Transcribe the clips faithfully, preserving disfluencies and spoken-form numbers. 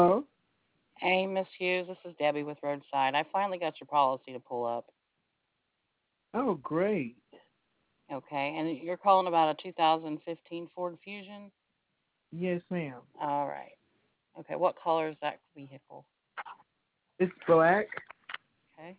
Oh, Hey, Miss Hughes, this is Debbie with Roadside. I finally got your policy to pull up. oh, great. Okay, and you're calling about a two thousand fifteen Ford Fusion? Yes, ma'am. All right. Okay, what color is that vehicle? It's black. Okay.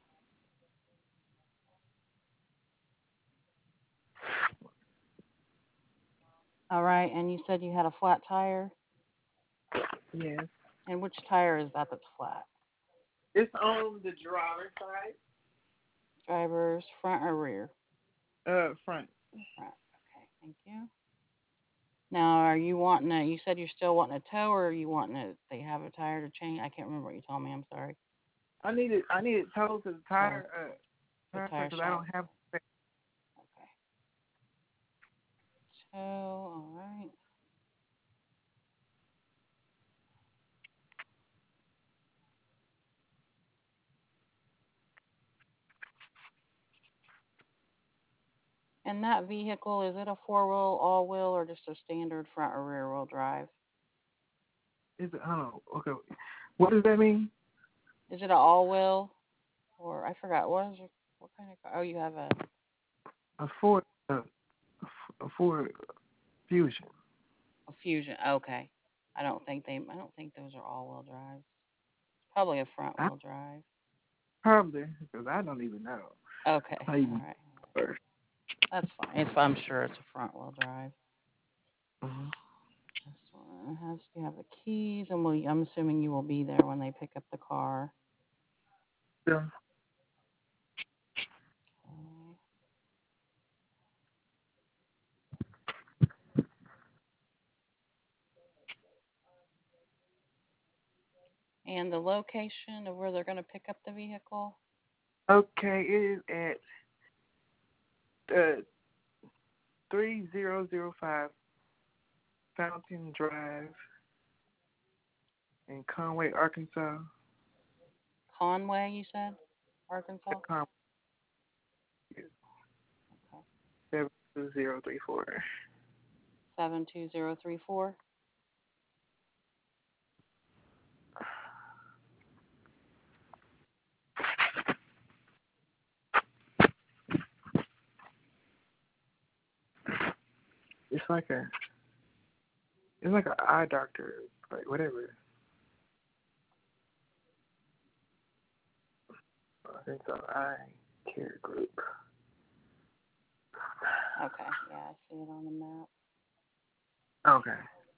All right, and you said you had a flat tire? Yes. And which tire is that that's flat? It's on the driver's side. Driver's front or rear? Uh, front. Front. Okay, thank you. Now, are you wanting a, you said you're still wanting a tow or are you wanting a, they have a tire to change? I can't remember what you told me, I'm sorry. I needed I needed toes to the Tow tire uh to the tire tire because I shop. don't have. Okay. Tow, all right. And that vehicle, is it a four wheel, all wheel, or just a standard front or rear wheel drive? Is it? Oh, okay. What does that mean? Is it an all wheel? Or I forgot, what is your, what kind of car? Oh, you have a, A Ford. Uh, a Ford Fusion. a Fusion. Okay. I don't think they, I don't think those are all wheel drives. Probably a front I wheel drive. probably because I don't even know. Okay. I All even right. first. That's fine. It's, I'm sure it's a front wheel drive. Mm-hmm. This one has, you have the keys, and will, I'm assuming you will be there when they pick up the car. Yeah. Okay. And the location of where they're going to pick up the vehicle? Okay, it is at uh three zero zero five Fountain Drive in Conway, Arkansas. Conway, you said? Arkansas? Conway Okay. seven two zero three four. seven two zero three four. It's like a it's like an eye doctor, like whatever. I think so. Eye care group. Okay. Yeah, I see it on the map. Okay.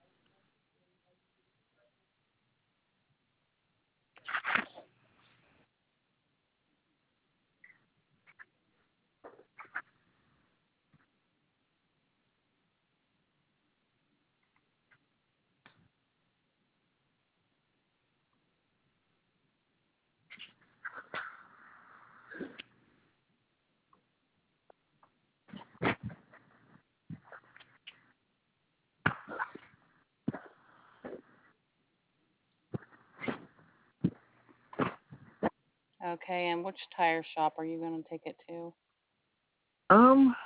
Okay, and which tire shop are you going to take it to? Um.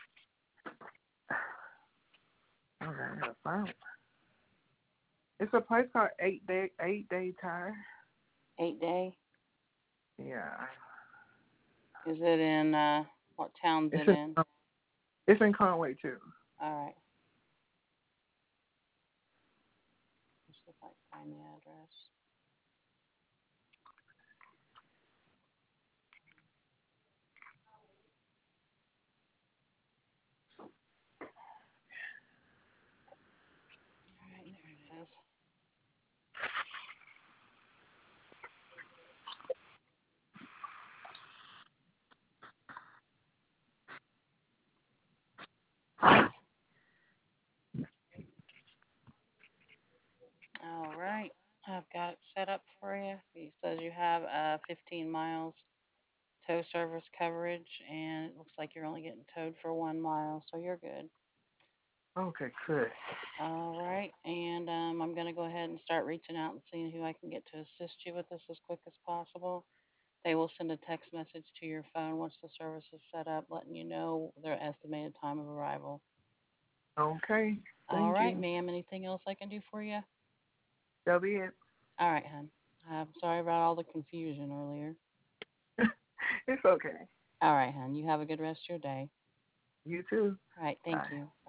Okay, I gotta find one. It's a place called Eight Day Eight Day Tire. Eight Day? Yeah. Is it in, uh, what town's It's it in in? it's in Conway too. All right. Let's see if I can find the address. All right, there it is. All right. I've got it set up for you. It says you have uh, fifteen miles tow service coverage, and it looks like you're only getting towed for one mile, so you're good. Okay, good. All right, and um, I'm going to go ahead and start reaching out and seeing who I can get to assist you with this as quick as possible. They will send a text message to your phone once the service is set up, letting you know their estimated time of arrival. Okay. All Thank right, you. ma'am. Anything else I can do for you? That'll be it. All right, hon. I'm sorry about all the confusion earlier. It's okay. All right, hon. You have a good rest of your day. You too. All right. Thank Bye. you.